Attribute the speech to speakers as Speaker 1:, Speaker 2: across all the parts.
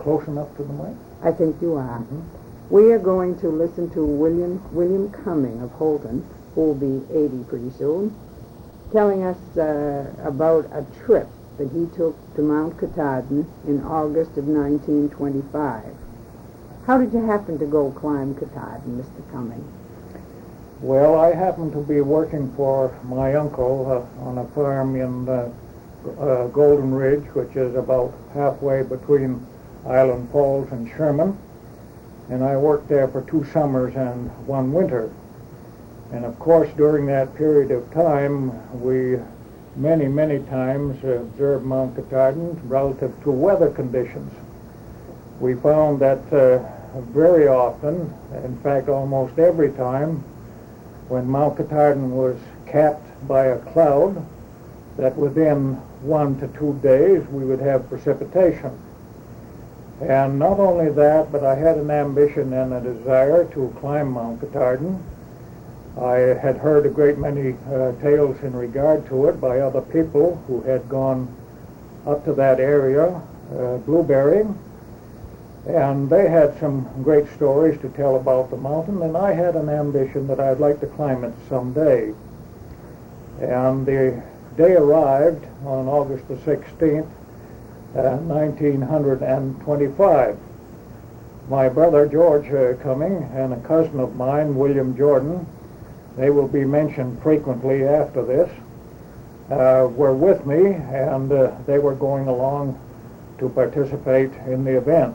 Speaker 1: close enough to the mic?
Speaker 2: I think you are.
Speaker 1: Mm-hmm.
Speaker 2: We are going to listen to William Cumming of Holton, who will be 80 pretty soon, telling us about a trip that he took to Mount Katahdin in August of 1925. How did you happen to go climb Katahdin, Mr. Cumming?
Speaker 1: Well, I happened to be working for my uncle on a farm in Golden Ridge, which is about halfway between Island Falls and Sherman. And I worked there for 2 summers and 1 winter. And of course, during that period of time, we many times observed Mount Katahdin relative to weather conditions. We found that very often, in fact almost every time, when Mount Katahdin was capped by a cloud, that within 1 to 2 days we would have precipitation. And not only that, but I had an ambition and a desire to climb Mount Katahdin. I had heard a great many tales in regard to it by other people who had gone up to that area, blueberrying, and they had some great stories to tell about the mountain, and I had an ambition that I'd like to climb it someday. And the day arrived on August the 16th, 1925. My brother George Cumming and a cousin of mine, William Jordan, they will be mentioned frequently after this, were with me, and they were going along to participate in the event.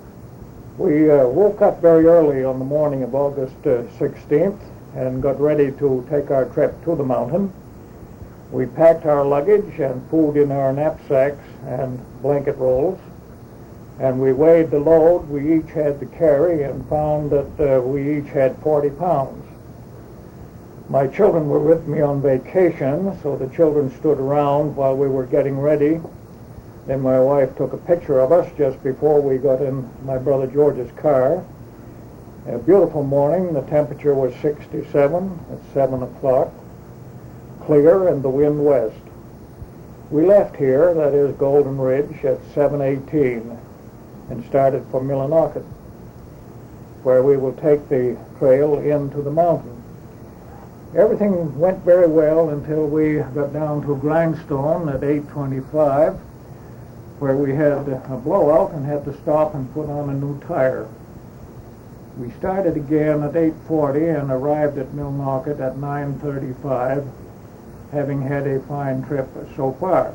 Speaker 1: We woke up very early on the morning of August 16th and got ready to take our trip to the mountain. We packed our luggage and food in our knapsacks and blanket rolls, and we weighed the load we each had to carry and found that we each had 40 pounds. My children were with me on vacation, so the children stood around while we were getting ready. Then my wife took a picture of us just before we got in my brother George's car. A beautiful morning. The temperature was 67 at 7 o'clock, clear, and the wind west. We left here, that is Golden Ridge, at 7:18 and started for Millinocket, where we will take the trail into the mountain. Everything went very well until we got down to Grindstone at 8:25, where we had a blowout and had to stop and put on a new tire. We started again at 8:40 and arrived at Millinocket at 9:35, having had a fine trip so far.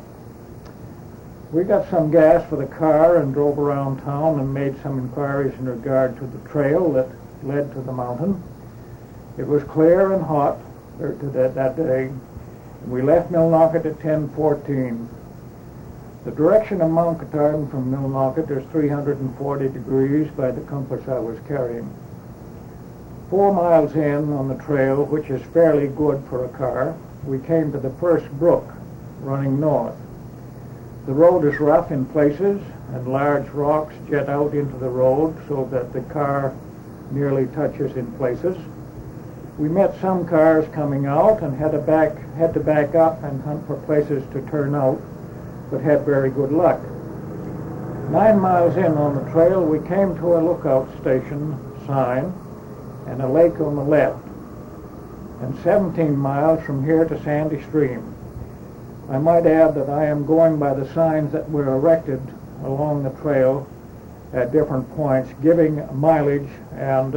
Speaker 1: We got some gas for the car and drove around town and made some inquiries in regard to the trail that led to the mountain. It was clear and hot that day. We left Millinocket at 10:14. The direction of Mount Katahdin from Millinocket is 340 degrees by the compass I was carrying. 4 miles in on the trail, which is fairly good for a car, we came to the first brook running north. The road is rough in places, and large rocks jet out into the road so that the car nearly touches in places. We met some cars coming out and had to back up and hunt for places to turn out, but had very good luck. 9 miles in on the trail, we came to a lookout station sign and a lake on the left, and 17 miles from here to Sandy Stream. I might add that I am going by the signs that were erected along the trail at different points, giving mileage and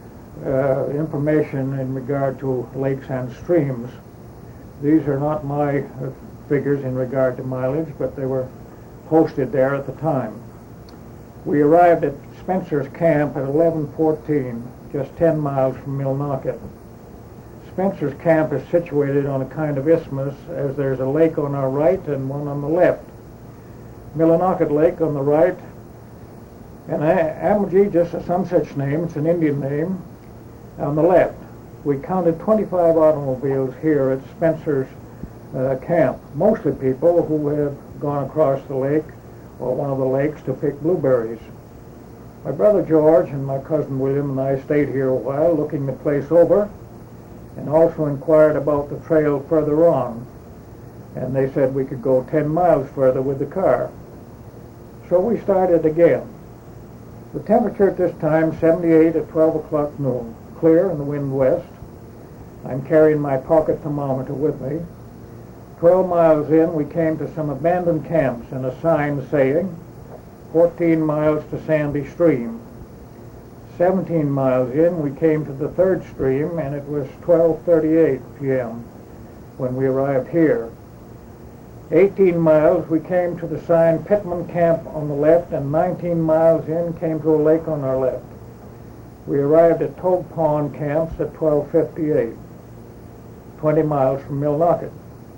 Speaker 1: information in regard to lakes and streams. These are not my figures in regard to mileage, but they were posted there at the time. We arrived at Spencer's Camp at 11:14, just 10 miles from Millinocket. Spencer's Camp is situated on a kind of isthmus, as there's a lake on our right and one on the left. Millinocket Lake on the right, and Amajee, some such name, it's an Indian name, on the left. We counted 25 automobiles here at Spencer's camp, mostly people who have gone across the lake or one of the lakes to pick blueberries. My brother George and my cousin William and I stayed here a while looking the place over, and also inquired about the trail further on, and they said we could go 10 miles further with the car. So we started again. The temperature at this time, 78 at 12 o'clock noon, clear and the wind west. I'm carrying my pocket thermometer with me. 12 miles in, we came to some abandoned camps and a sign saying 14 miles to Sandy Stream. 17 miles in, we came to the third stream, and it was 12:38 p.m. when we arrived here. 18 miles, we came to the sign Pittman Camp on the left, and 19 miles in, came to a lake on our left. We arrived at Togue Pond Camps at 12:58, 20 miles from Millinocket.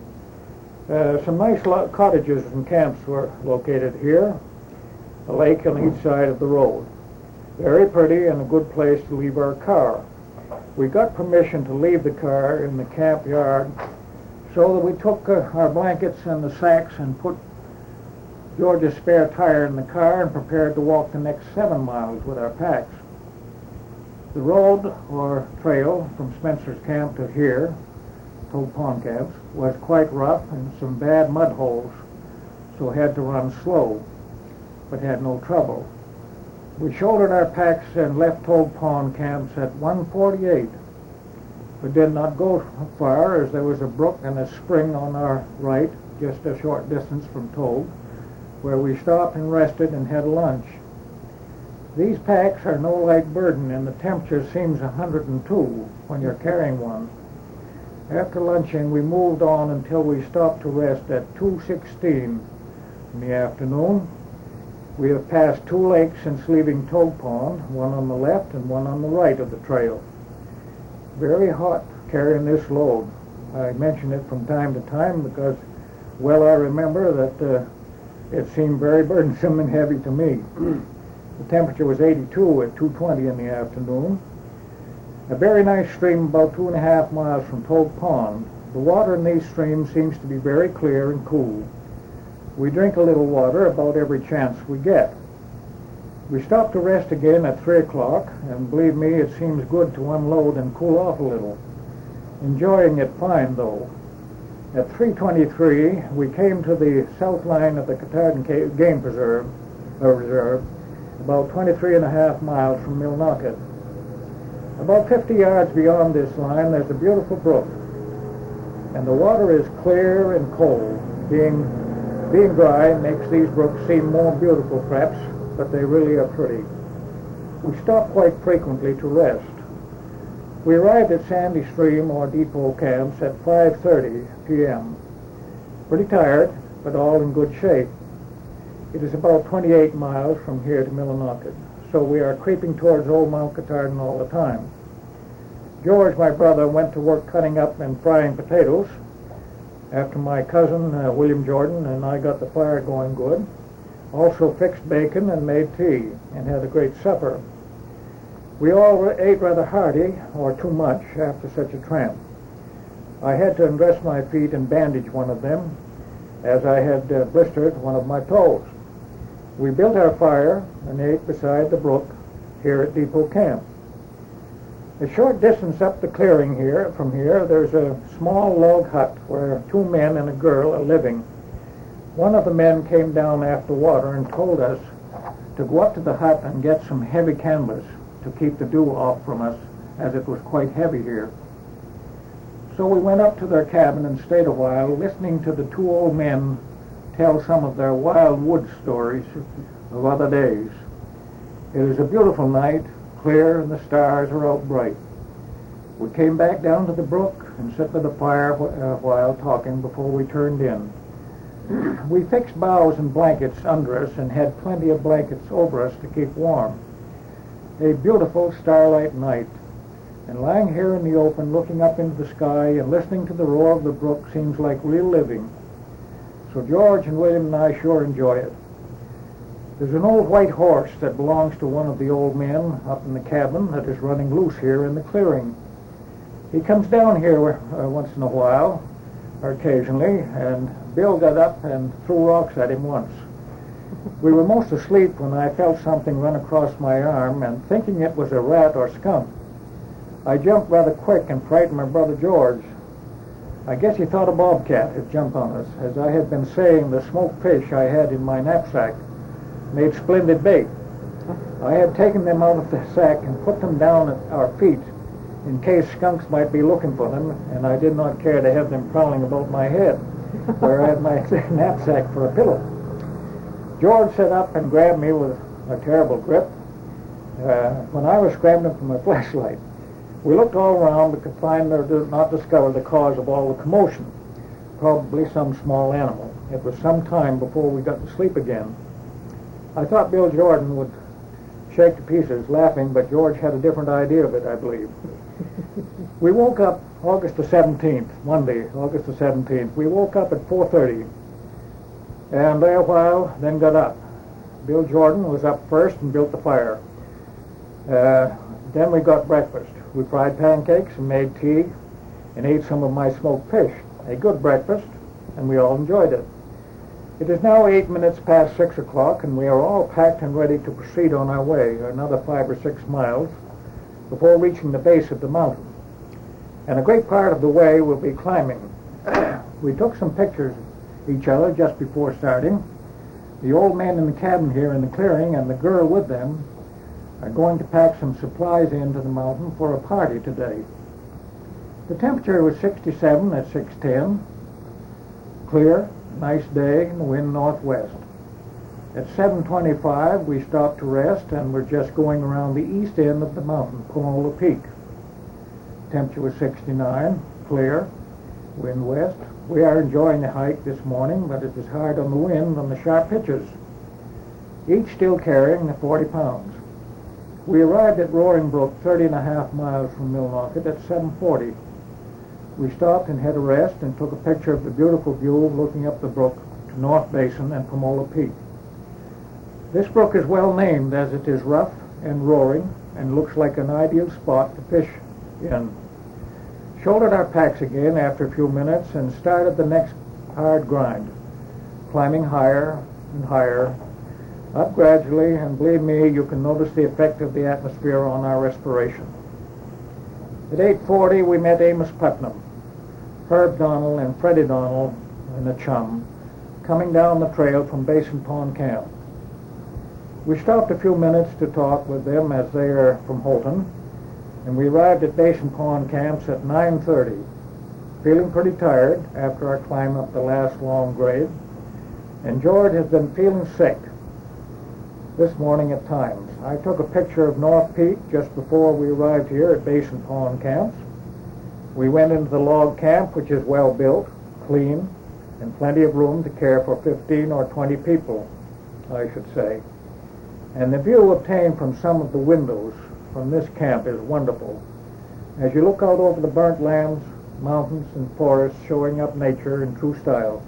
Speaker 1: Some nice cottages and camps were located here, a lake on each side of the road. Very pretty and a good place to leave our car. We got permission to leave the car in the camp yard, so that we took our blankets and the sacks and put George's spare tire in the car and prepared to walk the next 7 miles with our packs. The road or trail from Spencer's Camp to here, Togue Pond Camps, was quite rough and some bad mud holes, so had to run slow, but had no trouble. We shouldered our packs and left Togue Pond Camps at 1:48. We did not go far, as there was a brook and a spring on our right, just a short distance from Togue, where we stopped and rested and had lunch. These packs are no light burden, and the temperature seems 102 when you're carrying one. After luncheon, we moved on until we stopped to rest at 2:16 in the afternoon. We have passed 2 lakes since leaving Togue Pond, one on the left and one on the right of the trail. Very hot carrying this load. I mention it from time to time because, well, I remember that it seemed very burdensome and heavy to me. The temperature was 82 at 2:20 in the afternoon. A very nice stream about 2.5 miles from Togue Pond. The water in these streams seems to be very clear and cool. We drink a little water about every chance we get. We stopped to rest again at 3 o'clock, and believe me, it seems good to unload and cool off a little. Enjoying it fine, though. At 3:23, we came to the south line of the Katahdin Game Reserve, about 23.5 miles from Millinocket. About 50 yards beyond this line, there's a beautiful brook, and the water is clear and cold. Being dry makes these brooks seem more beautiful, perhaps, but they really are pretty. We stop quite frequently to rest. We arrived at Sandy Stream or Depot Camps at 5:30 p.m. Pretty tired, but all in good shape. It is about 28 miles from here to Millinocket, so we are creeping towards Old Mount Katahdin all the time. George, my brother, went to work cutting up and frying potatoes, after my cousin, William Jordan, and I got the fire going good. Also fixed bacon and made tea, and had a great supper. We all ate rather hearty, or too much, after such a tramp. I had to undress my feet and bandage one of them, as I had blistered one of my toes. We built our fire and ate beside the brook here at Depot Camp. A short distance up the clearing from here, there's a small log hut where 2 men and a girl are living. One of the men came down after water and told us to go up to the hut and get some heavy canvas to keep the dew off from us, as it was quite heavy here. So we went up to their cabin and stayed a while, listening to the 2 old men tell some of their wild woods stories of other days. It is a beautiful night, clear, and the stars are out bright. We came back down to the brook and sat by the fire a while talking before we turned in. We fixed boughs and blankets under us and had plenty of blankets over us to keep warm. A beautiful starlight night, and lying here in the open looking up into the sky and listening to the roar of the brook seems like real living. So George and William and I sure enjoy it. There's an old white horse that belongs to one of the old men up in the cabin that is running loose here in the clearing. He comes down here once in a while, or occasionally, and Bill got up and threw rocks at him once. We were most asleep when I felt something run across my arm, and thinking it was a rat or skunk, I jumped rather quick and frightened my brother George. I guess he thought a bobcat had jumped on us. As I had been saying, the smoked fish I had in my knapsack made splendid bait. I had taken them out of the sack and put them down at our feet in case skunks might be looking for them, and I did not care to have them prowling about my head, where I had my knapsack for a pillow. George sat up and grabbed me with a terrible grip when I was scrambling for my flashlight. We looked all around but could find or did not discover the cause of all the commotion. Probably some small animal. It was some time before we got to sleep again. I thought Bill Jordan would shake to pieces laughing, but George had a different idea of it, I believe. We woke up August the 17th, Monday, August the 17th. We woke up at 4:30 and lay a while, then got up. Bill Jordan was up first and built the fire. Then we got breakfast. We fried pancakes and made tea and ate some of my smoked fish. A good breakfast, and we all enjoyed it. It is now 8 minutes past 6 o'clock, and we are all packed and ready to proceed on our way, another 5 or 6 miles, before reaching the base of the mountain. And a great part of the way will be climbing. We took some pictures of each other just before starting. The old man in the cabin here in the clearing and the girl with them are going to pack some supplies into the mountain for a party today. The temperature was 67 at 6:10, clear, nice day, and the wind northwest. At 7:25 we stopped to rest and were just going around the east end of the mountain, Pomola Peak. Temperature was 69, clear, wind west. We are enjoying the hike this morning, but it is hard on the wind on the sharp pitches, each still carrying the 40 pounds. We arrived at Roaring Brook, 30.5 miles from Millinocket, at 7:40. We stopped and had a rest and took a picture of the beautiful view looking up the brook to North Basin and Pomola Peak. This brook is well named as it is rough and roaring and looks like an ideal spot to fish in. Shouldered our packs again after a few minutes and started the next hard grind, climbing higher and higher, up gradually, and believe me, you can notice the effect of the atmosphere on our respiration. At 8:40 we met Amos Putnam, Herb Donnell and Freddie Donnell and a chum, coming down the trail from Basin Pond Camp. We stopped a few minutes to talk with them as they are from Holton, and we arrived at Basin Pond Camps at 9:30, feeling pretty tired after our climb up the last long grade, and George has been feeling sick this morning at times. I took a picture of North Peak just before we arrived here at Basin Pond Camps. We went into the log camp, which is well built, clean, and plenty of room to care for 15 or 20 people, I should say. And the view obtained from some of the windows from this camp is wonderful. As you look out over the burnt lands, mountains, and forests showing up nature in true style.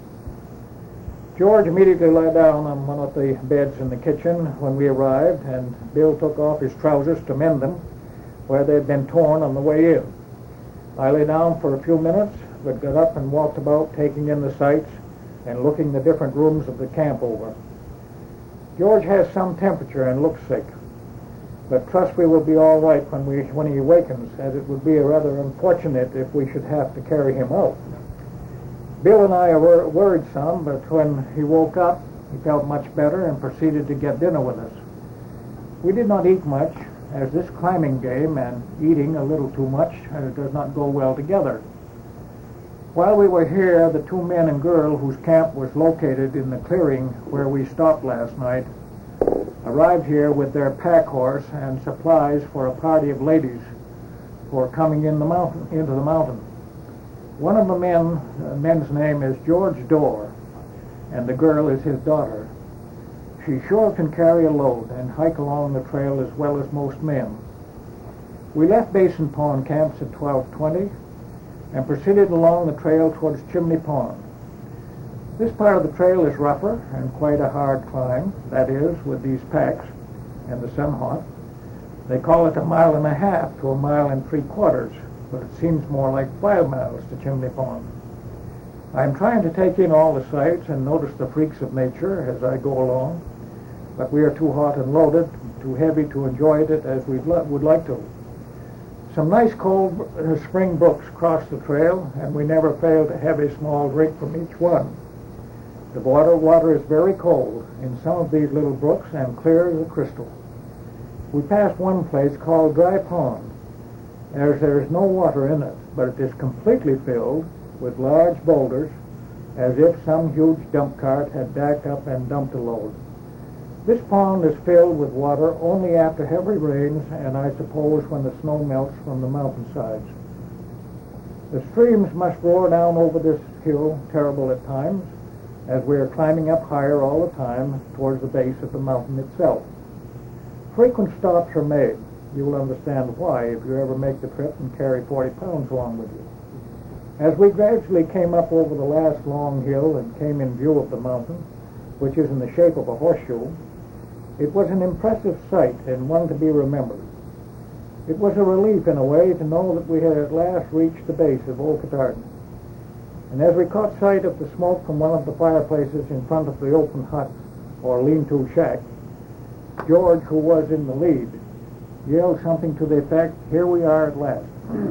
Speaker 1: George immediately lay down on one of the beds in the kitchen when we arrived, and Bill took off his trousers to mend them where they had been torn on the way in. I lay down for a few minutes, but got up and walked about, taking in the sights and looking the different rooms of the camp over. George has some temperature and looks sick, but trust we will be all right when he awakens, as it would be rather unfortunate if we should have to carry him out. Bill and I were worried some, but when he woke up, he felt much better and proceeded to get dinner with us. We did not eat much, as this climbing game and eating a little too much does not go well together. While we were here, the two men and girl whose camp was located in the clearing where we stopped last night arrived here with their pack horse and supplies for a party of ladies who are coming into the mountain. One of the men's name is George Dorr, and the girl is his daughter. She sure can carry a load and hike along the trail as well as most men. We left Basin Pond Camps at 12:20 and proceeded along the trail towards Chimney Pond. This part of the trail is rougher and quite a hard climb, that is, with these packs and the sun hot. They call it 1.5 miles to 1 3/4 miles, but it seems more like 5 miles to Chimney Pond. I'm trying to take in all the sights and notice the freaks of nature as I go along, but we are too hot and loaded, too heavy to enjoy it as we would like to. Some nice cold spring brooks cross the trail, and we never fail to have a small drink from each one. The water is very cold in some of these little brooks and clear as a crystal. We passed one place called Dry Pond. There's no water in it, but it is completely filled with large boulders, as if some huge dump cart had backed up and dumped a load. This pond is filled with water only after heavy rains, and I suppose when the snow melts from the mountainsides. The streams must roar down over this hill, terrible at times, as we are climbing up higher all the time towards the base of the mountain itself. Frequent stops are made. You will understand why if you ever make the trip and carry 40 pounds along with you. As we gradually came up over the last long hill and came in view of the mountain, which is in the shape of a horseshoe, it was an impressive sight and one to be remembered. It was a relief in a way to know that we had at last reached the base of Old Catardhan. And as we caught sight of the smoke from one of the fireplaces in front of the open hut, or lean-to shack, George, who was in the lead, yelled something to the effect, "Here we are at last."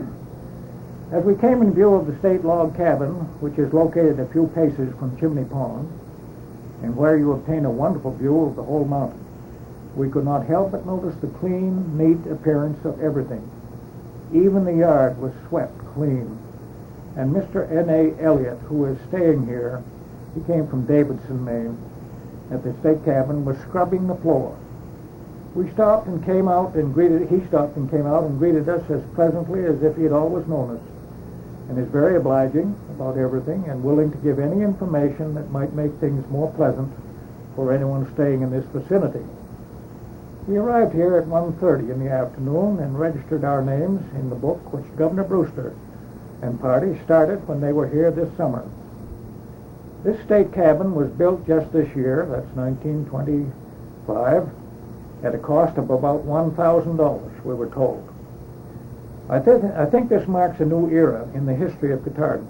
Speaker 1: As we came in view of the state log cabin, which is located a few paces from Chimney Pond, and where you obtain a wonderful view of the whole mountain, we could not help but notice the clean, neat appearance of everything. Even the yard was swept clean. And Mr. N.A. Elliott, who is staying here, he came from Davidson, Maine, at the state cabin, was scrubbing the floor. He stopped and came out and greeted us as pleasantly as if he had always known us, and is very obliging about everything and willing to give any information that might make things more pleasant for anyone staying in this vicinity. We arrived here at 1:30 in the afternoon and registered our names in the book which Governor Brewster and party started when they were here this summer. This state cabin was built just this year, that's 1925, at a cost of about $1,000, we were told. I think this marks a new era in the history of Catardhan.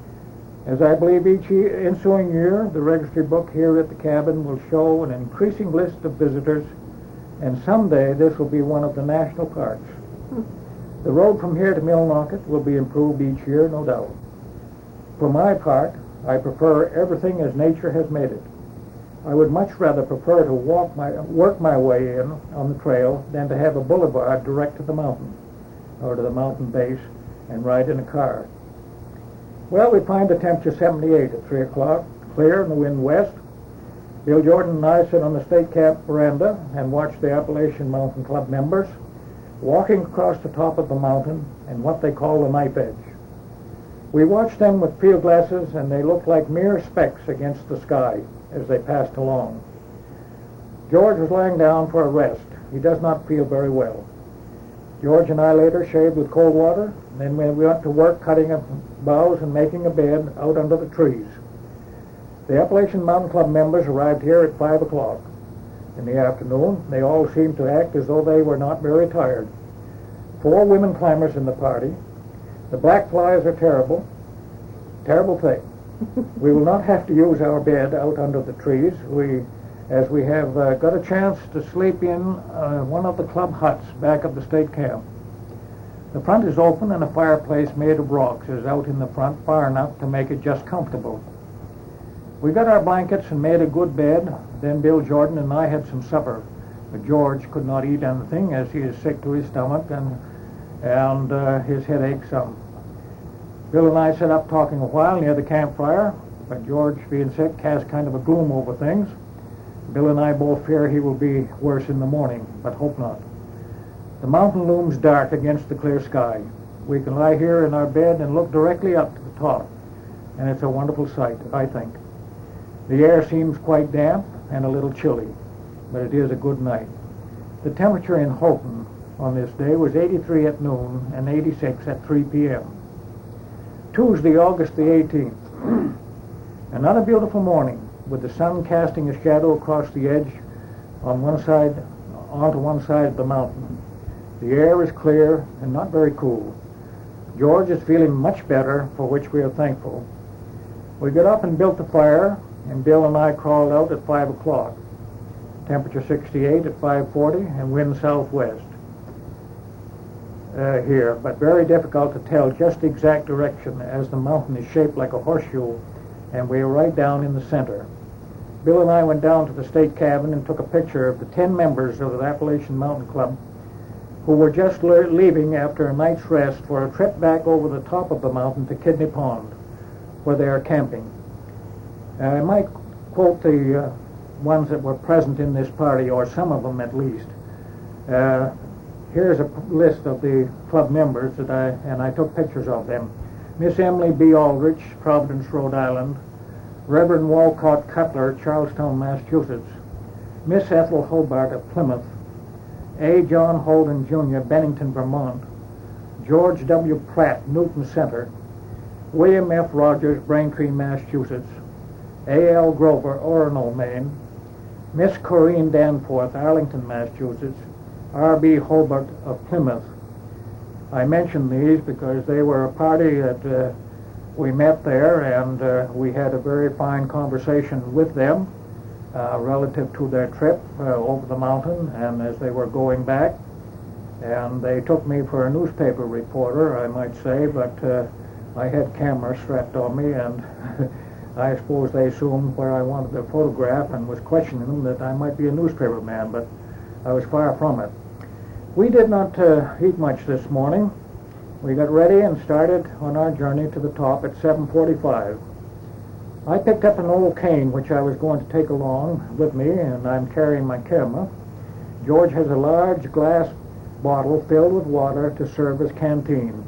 Speaker 1: As I believe each ensuing year, the registry book here at the cabin will show an increasing list of visitors, and someday this will be one of the national parks. The road from here to Millnocket will be improved each year, no doubt. For my part, I prefer everything as nature has made it. I would much rather prefer to work my way in on the trail than to have a boulevard direct to the mountain, or to the mountain base, and ride in a car. Well, we find the temperature 78 at 3 o'clock, clear and the wind west. Bill Jordan and I sit on the state camp veranda and watch the Appalachian Mountain Club members walking across the top of the mountain in what they call the knife edge. We watch them with field glasses, and they look like mere specks against the sky as they passed along. George was lying down for a rest. He does not feel very well. George and I later shaved with cold water, and then we went to work cutting up boughs and making a bed out under the trees. The Appalachian Mountain Club members arrived here at 5 o'clock. In the afternoon, they all seemed to act as though they were not very tired. 4 women climbers in the party. The black flies are terrible thing. We will not have to use our bed out under the trees, as we have got a chance to sleep in one of the club huts back of the state camp. The front is open, and a fireplace made of rocks is out in the front far enough to make it just comfortable. We got our blankets and made a good bed. Then Bill Jordan and I had some supper. But George could not eat anything as he is sick to his stomach and his head aches some. Bill and I sat up talking a while near the campfire, but George, being sick, casts kind of a gloom over things. Bill and I both fear he will be worse in the morning, but hope not. The mountain looms dark against the clear sky. We can lie here in our bed and look directly up to the top, and it's a wonderful sight, I think. The air seems quite damp and a little chilly, but it is a good night. The temperature in Houghton on this day was 83 at noon and 86 at 3 p.m. Tuesday, August the 18th. Another beautiful morning, with the sun casting a shadow across the edge onto one side of the mountain. The air is clear and not very cool. George is feeling much better, for which we are thankful. We got up and built the fire, and Bill and I crawled out at 5 o'clock. Temperature 68 at 5:40 and wind southwest here, but very difficult to tell just the exact direction as the mountain is shaped like a horseshoe and we are right down in the center. Bill and I went down to the state cabin and took a picture of the 10 members of the Appalachian Mountain Club who were just leaving after a night's rest for a trip back over the top of the mountain to Kidney Pond, where they are camping. I might quote the ones that were present in this party, or some of them at least. Here's a list of the club members that I took pictures of them. Miss Emily B. Aldrich, Providence, Rhode Island. Reverend Walcott Cutler, Charlestown, Massachusetts. Miss Ethel Hobart of Plymouth. A. John Holden, Jr., Bennington, Vermont. George W. Pratt, Newton Center. William F. Rogers, Braintree, Massachusetts. A. L. Grover, Orono, Maine. Miss Corinne Danforth, Arlington, Massachusetts. R. B. Hobart of Plymouth. I mention these because they were a party that we met there, and we had a very fine conversation with them relative to their trip over the mountain and as they were going back. And they took me for a newspaper reporter, I might say, but I had cameras strapped on me, and I suppose they assumed where I wanted their photograph and was questioning them that I might be a newspaper man, but I was far from it. We did not eat much this morning. We got ready and started on our journey to the top at 7:45. I picked up an old cane which I was going to take along with me, and I'm carrying my camera. George has a large glass bottle filled with water to serve as canteen.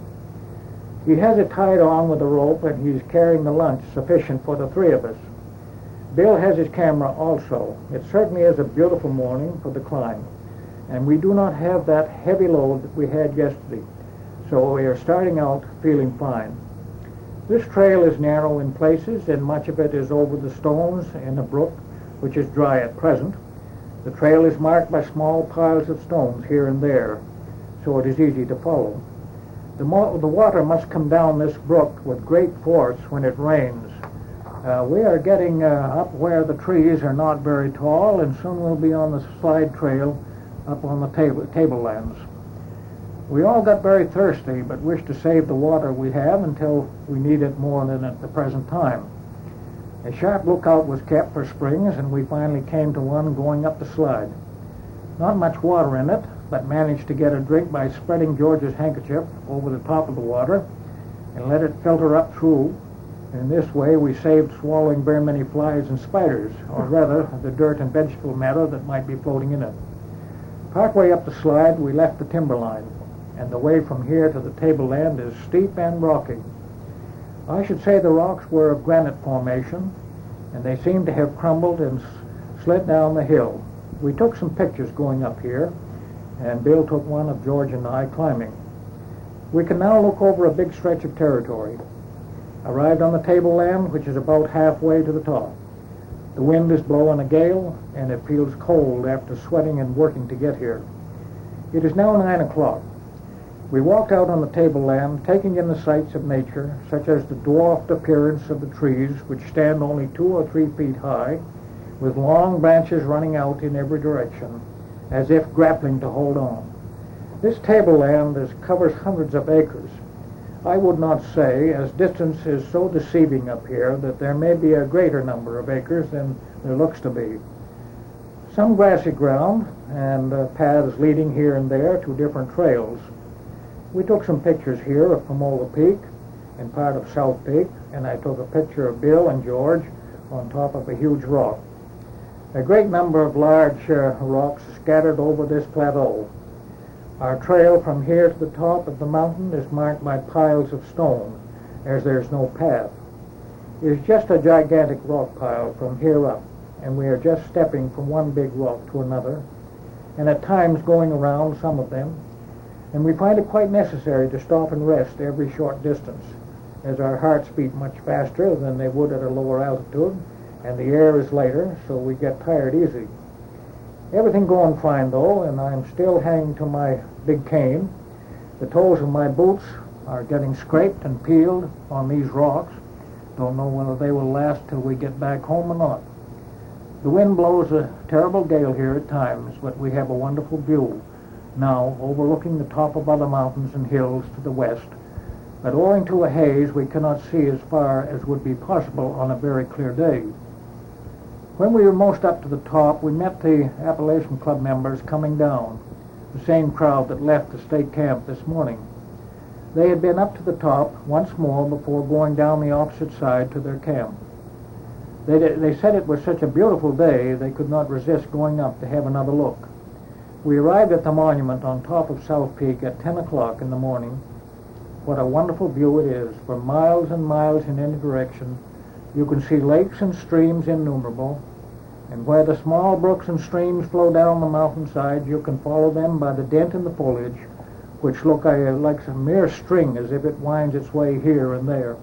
Speaker 1: He has it tied on with a rope, and he's carrying the lunch sufficient for the three of us. Bill has his camera also. It certainly is a beautiful morning for the climb, and we do not have that heavy load that we had yesterday, so we are starting out feeling fine. This trail is narrow in places, and much of it is over the stones in a brook, which is dry at present. The trail is marked by small piles of stones here and there, so it is easy to follow. The water must come down this brook with great force when it rains. We are getting up where the trees are not very tall, and soon we'll be on the slide trail up on the tablelands. We all got very thirsty, but wish to save the water we have until we need it more than at the present time. A sharp lookout was kept for springs, and we finally came to one going up the slide. Not much water in it, but managed to get a drink by spreading George's handkerchief over the top of the water and let it filter up through. In this way we saved swallowing very many flies and spiders, or rather the dirt and vegetable matter that might be floating in it. Partway up the slide we left the timberline, and the way from here to the tableland is steep and rocky. I should say the rocks were of granite formation, and they seemed to have crumbled and slid down the hill. We took some pictures going up here, and Bill took one of George and I climbing. We can now look over a big stretch of territory. Arrived on the tableland, which is about halfway to the top. The wind is blowing a gale, and it feels cold after sweating and working to get here. It is now 9 o'clock. We walked out on the tableland, taking in the sights of nature, such as the dwarfed appearance of the trees, which stand only 2 or 3 feet high, with long branches running out in every direction, as if grappling to hold on. This tableland covers hundreds of acres. I would not say, as distance is so deceiving up here, that there may be a greater number of acres than there looks to be. Some grassy ground, and paths leading here and there to different trails. We took some pictures here of Pomola Peak and part of South Peak, and I took a picture of Bill and George on top of a huge rock. A great number of large rocks scattered over this plateau. Our trail from here to the top of the mountain is marked by piles of stone, as there's no path. It is just a gigantic rock pile from here up, and we are just stepping from one big rock to another, and at times going around some of them, and we find it quite necessary to stop and rest every short distance, as our hearts beat much faster than they would at a lower altitude, and the air is lighter, so we get tired easy. Everything going fine, though, and I'm still hanging to my big cane. The toes of my boots are getting scraped and peeled on these rocks. Don't know whether they will last till we get back home or not. The wind blows a terrible gale here at times, but we have a wonderful view now overlooking the top of other mountains and hills to the west. But owing to a haze, we cannot see as far as would be possible on a very clear day. When we were most up to the top, we met the Appalachian Club members coming down, the same crowd that left the state camp this morning. They had been up to the top once more before going down the opposite side to their camp. They said it was such a beautiful day they could not resist going up to have another look. We arrived at the monument on top of South Peak at 10 o'clock in the morning. What a wonderful view it is. For miles and miles in any direction, you can see lakes and streams innumerable, and where the small brooks and streams flow down the mountainside, you can follow them by the dent in the foliage, which look like a mere string as if it winds its way here and there.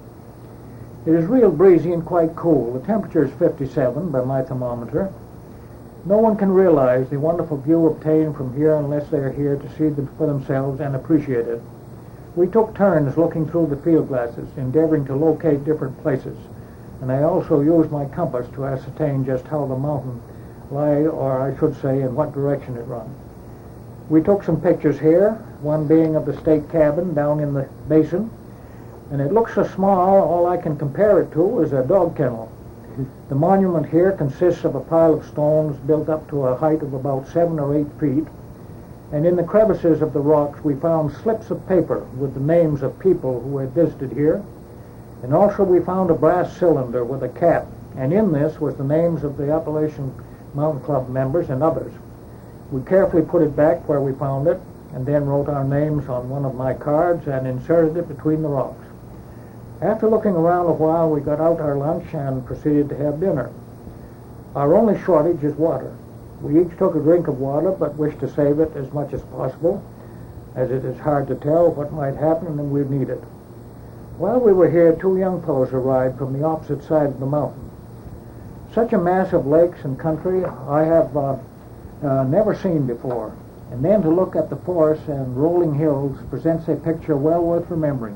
Speaker 1: It is real breezy and quite cool. The temperature is 57 by my thermometer. No one can realize the wonderful view obtained from here unless they are here to see them for themselves and appreciate it. We took turns looking through the field glasses, endeavoring to locate different places, and I also used my compass to ascertain just how the mountain lay, or I should say in what direction it runs. We took some pictures here, one being of the state cabin down in the basin, and it looks so small all I can compare it to is a dog kennel. The monument here consists of a pile of stones built up to a height of about 7 or 8 feet, and in the crevices of the rocks we found slips of paper with the names of people who had visited here, and also we found a brass cylinder with a cap, and in this was the names of the Appalachian Mountain Club members and others. We carefully put it back where we found it, and then wrote our names on one of my cards and inserted it between the rocks. After looking around a while, we got out our lunch and proceeded to have dinner. Our only shortage is water. We each took a drink of water, but wished to save it as much as possible, as it is hard to tell what might happen and we'd need it. While we were here, 2 young fellows arrived from the opposite side of the mountain. Such a mass of lakes and country I have never seen before, and then to look at the forests and rolling hills presents a picture well worth remembering.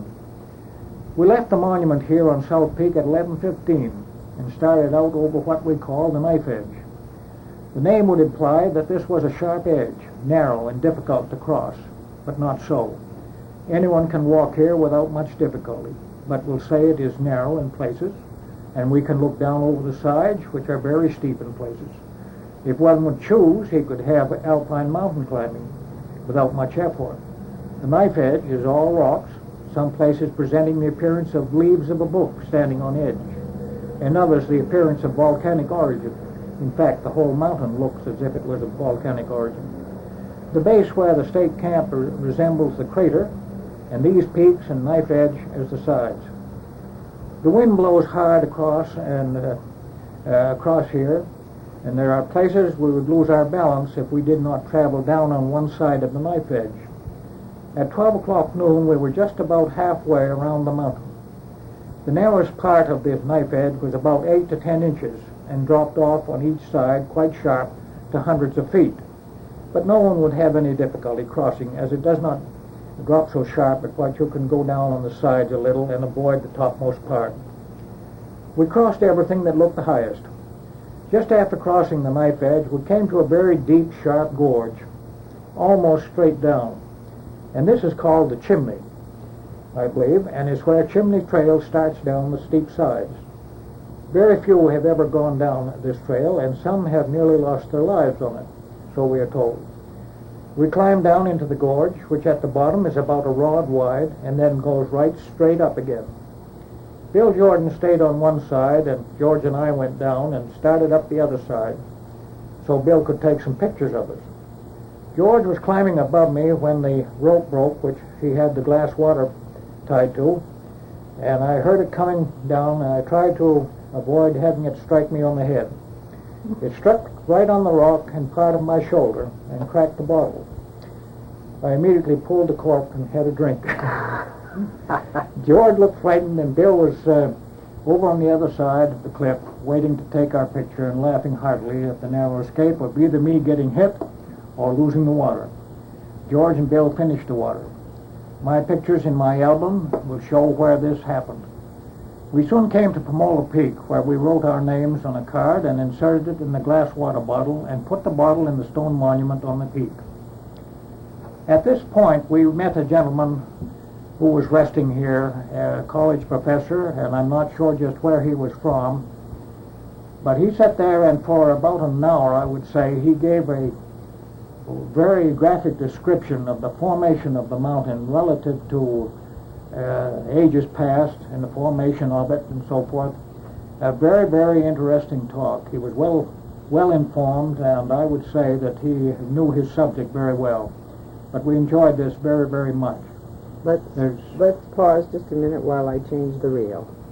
Speaker 1: We left the monument here on South Peak at 11:15 and started out over what we call the knife edge. The name would imply that this was a sharp edge, narrow and difficult to cross, but not so. Anyone can walk here without much difficulty, but we'll say it is narrow in places, and we can look down over the sides, which are very steep in places. If one would choose, he could have alpine mountain climbing without much effort. The knife edge is all rocks, some places presenting the appearance of leaves of a book standing on edge, and others the appearance of volcanic origin. In fact, the whole mountain looks as if it was of volcanic origin. The base where the state camp resembles the crater, and these peaks and knife edge as the sides. The wind blows hard across here, and there are places we would lose our balance if we did not travel down on one side of the knife edge. At 12 o'clock noon, we were just about halfway around the mountain. The narrowest part of the knife edge was about 8 to 10 inches and dropped off on each side quite sharp to hundreds of feet. But no one would have any difficulty crossing, as it does not drop so sharp but what you can go down on the sides a little and avoid the topmost part. We crossed everything that looked the highest. Just after crossing the knife edge, we came to a very deep, sharp gorge, almost straight down. And this is called the Chimney, I believe, and is where Chimney Trail starts down the steep sides. Very few have ever gone down this trail, and some have nearly lost their lives on it, so we are told. We climbed down into the gorge, which at the bottom is about a rod wide, and then goes right straight up again. Bill Jordan stayed on one side, and George and I went down and started up the other side, so Bill could take some pictures of us. George was climbing above me when the rope broke, which he had the glass water tied to, and I heard it coming down, and I tried to avoid having it strike me on the head. It struck right on the rock and part of my shoulder and cracked the bottle. I immediately pulled the cork and had a drink. George looked frightened, and Bill was over on the other side of the cliff waiting to take our picture and laughing heartily at the narrow escape of either me getting hit or losing the water. George and Bill finished the water. My pictures in my album will show where this happened. We soon came to Pomola Peak, where we wrote our names on a card and inserted it in the glass water bottle and put the bottle in the stone monument on the peak. At this point, we met a gentleman who was resting here, a college professor, and I'm not sure just where he was from, But he sat there, and for about an hour, I would say, he gave a very graphic description of the formation of the mountain relative to ages past and the formation of it and so forth. A very, very interesting talk. He was well informed, and I would say that he knew his subject very well. But we enjoyed this very, very much.
Speaker 2: Let's pause just a minute while I change the reel.